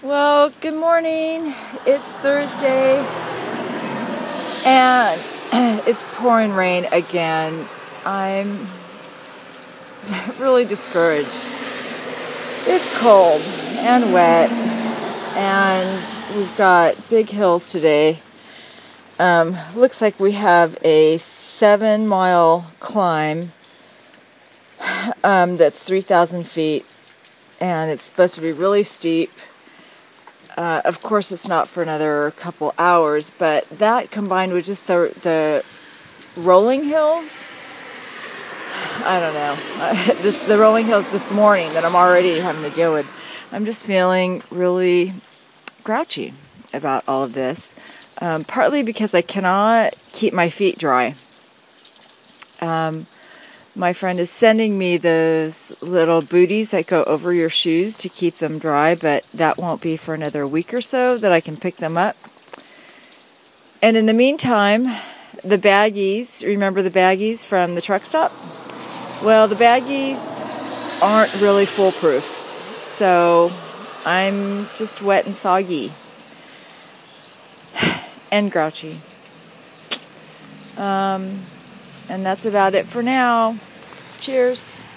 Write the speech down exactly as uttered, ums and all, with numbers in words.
Well, good morning. It's Thursday and it's pouring rain again. I'm really discouraged. It's cold and wet and we've got big hills today. Um, looks like we have a seven mile climb um, that's three thousand feet and it's supposed to be really steep. Uh, of course, it's not for another couple hours, but that combined with just the, the rolling hills, I don't know, uh, this, the rolling hills this morning that I'm already having to deal with, I'm just feeling really grouchy about all of this, um, partly because I cannot keep my feet dry. Um, My friend is sending me those little booties that go over your shoes to keep them dry, but that won't be for another week or so that I can pick them up. And in the meantime, the baggies, remember the baggies from the truck stop? Well, the baggies aren't really foolproof, so I'm just wet and soggy and grouchy. Um... And that's about it for now. Cheers.